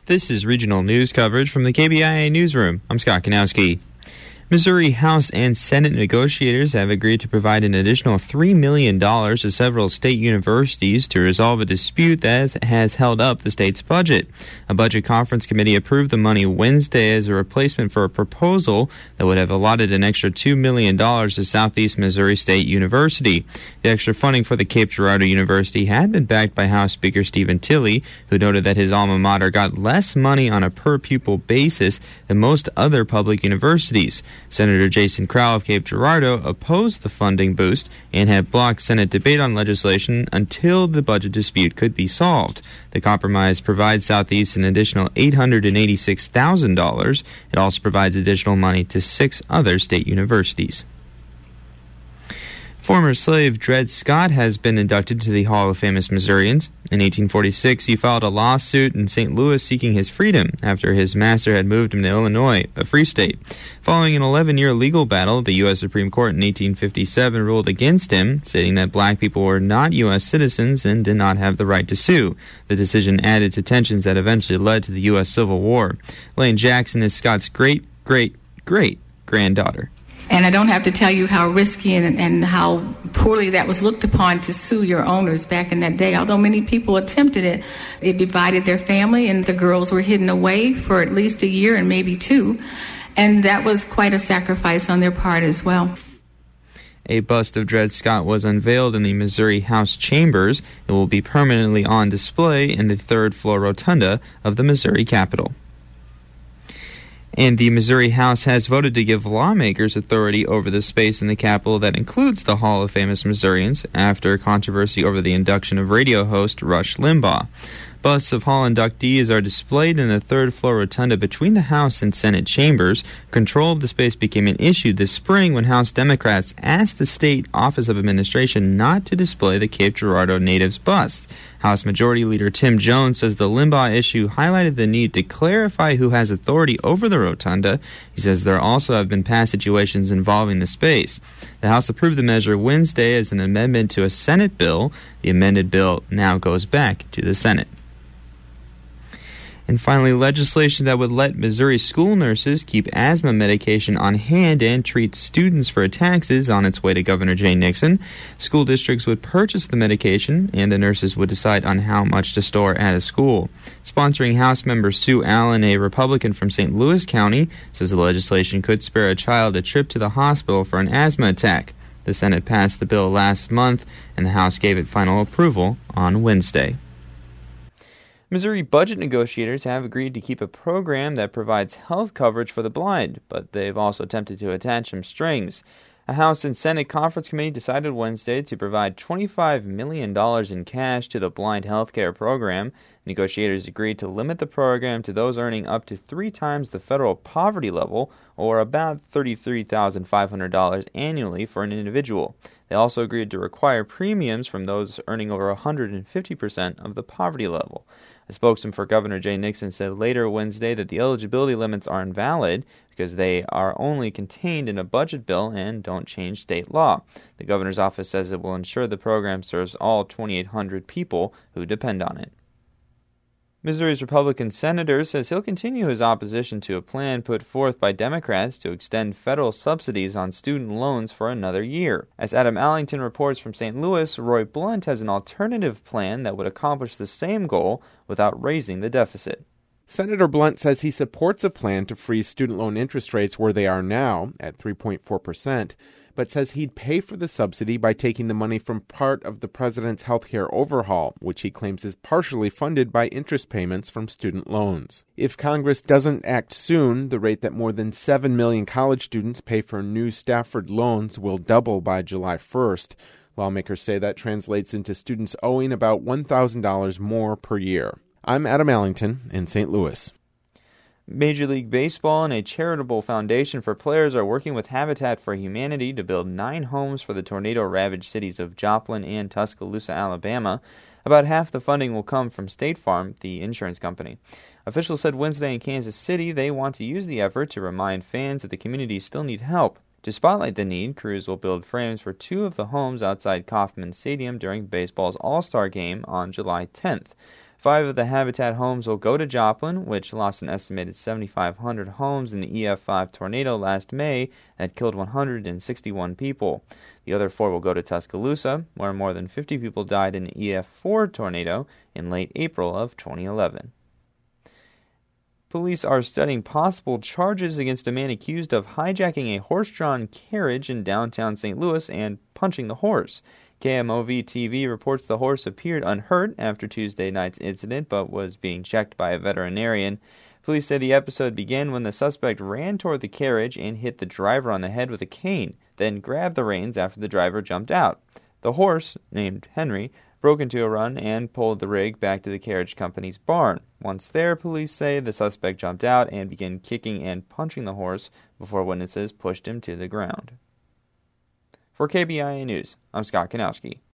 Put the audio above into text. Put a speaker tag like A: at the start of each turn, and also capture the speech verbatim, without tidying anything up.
A: This is regional news coverage from the K B I A Newsroom. I'm Scott Kanowski. Missouri House and Senate negotiators have agreed to provide an additional three million dollars to several state universities to resolve a dispute that has held up the state's budget. A budget conference committee approved the money Wednesday as a replacement for a proposal that would have allotted an extra two million dollars to Southeast Missouri State University. The extra funding for the Cape Girardeau University had been backed by House Speaker Stephen Tilley, who noted that his alma mater got less money on a per-pupil basis than most other public universities. Senator Jason Crowell of Cape Girardeau opposed the funding boost and had blocked Senate debate on legislation until the budget dispute could be solved. The compromise provides Southeast an additional eight hundred eighty-six thousand dollars. It also provides additional money to six other state universities. Former slave Dred Scott has been inducted to the Hall of Famous Missourians. In eighteen forty-six, he filed a lawsuit in Saint Louis seeking his freedom after his master had moved him to Illinois, a free state. Following an eleven-year legal battle, the U S Supreme Court in eighteen fifty-seven ruled against him, stating that black people were not U S citizens and did not have the right to sue. The decision added to tensions that eventually led to the U S Civil War. Lane Jackson is Scott's great-great-great-granddaughter.
B: And I don't have to tell you how risky and, and how poorly that was looked upon to sue your owners back in that day. Although many people attempted it, it divided their family, and the girls were hidden away for at least a year and maybe two. And that was quite a sacrifice on their part as well.
A: A bust of Dred Scott was unveiled in the Missouri House chambers. It will be permanently on display in the third-floor rotunda of the Missouri Capitol. And the Missouri House has voted to give lawmakers authority over the space in the Capitol that includes the Hall of Famous Missourians after controversy over the induction of radio host Rush Limbaugh. Busts of Hall inductees are displayed in the third-floor rotunda between the House and Senate chambers. Control of the space became an issue this spring when House Democrats asked the State Office of Administration not to display the Cape Girardeau native's bust. House Majority Leader Tim Jones says the Limbaugh issue highlighted the need to clarify who has authority over the rotunda. He says there also have been past situations involving the space. The House approved the measure Wednesday as an amendment to a Senate bill. The amended bill now goes back to the Senate. And finally, legislation that would let Missouri school nurses keep asthma medication on hand and treat students for taxes on its way to Governor Jay Nixon. School districts would purchase the medication, and the nurses would decide on how much to store at a school. Sponsoring House member Sue Allen, a Republican from Saint Louis County, says the legislation could spare a child a trip to the hospital for an asthma attack. The Senate passed the bill last month, and the House gave it final approval on Wednesday. Missouri budget negotiators have agreed to keep a program that provides health coverage for the blind, but they've also attempted to attach some strings. A House and Senate conference committee decided Wednesday to provide twenty-five million dollars in cash to the blind health care program. Negotiators agreed to limit the program to those earning up to three times the federal poverty level, or about thirty-three thousand five hundred dollars annually for an individual. They also agreed to require premiums from those earning over one hundred fifty percent of the poverty level. A spokesman for Governor Jay Nixon said later Wednesday that the eligibility limits are invalid because they are only contained in a budget bill and don't change state law. The governor's office says it will ensure the program serves all twenty-eight hundred people who depend on it. Missouri's Republican senator says he'll continue his opposition to a plan put forth by Democrats to extend federal subsidies on student loans for another year. As Adam Allington reports from Saint Louis, Roy Blunt has an alternative plan that would accomplish the same goal without raising the deficit.
C: Senator Blunt says he supports a plan to freeze student loan interest rates where they are now, at three point four percent, but says he'd pay for the subsidy by taking the money from part of the president's healthcare overhaul, which he claims is partially funded by interest payments from student loans. If Congress doesn't act soon, the rate that more than seven million college students pay for new Stafford loans will double by July first. Lawmakers say that translates into students owing about one thousand dollars more per year. I'm Adam Allington in Saint Louis.
A: Major League Baseball and a charitable foundation for players are working with Habitat for Humanity to build nine homes for the tornado-ravaged cities of Joplin and Tuscaloosa, Alabama. About half the funding will come from State Farm, the insurance company. Officials said Wednesday in Kansas City they want to use the effort to remind fans that the community still need help. To spotlight the need, crews will build frames for two of the homes outside Kauffman Stadium during baseball's All-Star Game on July tenth. Five of the Habitat homes will go to Joplin, which lost an estimated seventy-five hundred homes in the E F five tornado last May that killed one hundred sixty-one people. The other four will go to Tuscaloosa, where more than fifty people died in an E F four tornado in late April of twenty eleven. Police are studying possible charges against a man accused of hijacking a horse-drawn carriage in downtown Saint Louis and punching the horse. K M O V T V reports the horse appeared unhurt after Tuesday night's incident, but was being checked by a veterinarian. Police say the episode began when the suspect ran toward the carriage and hit the driver on the head with a cane, then grabbed the reins after the driver jumped out. The horse, named Henry, broke into a run and pulled the rig back to the carriage company's barn. Once there, police say the suspect jumped out and began kicking and punching the horse before witnesses pushed him to the ground. For K B I A News, I'm Scott Kanowski.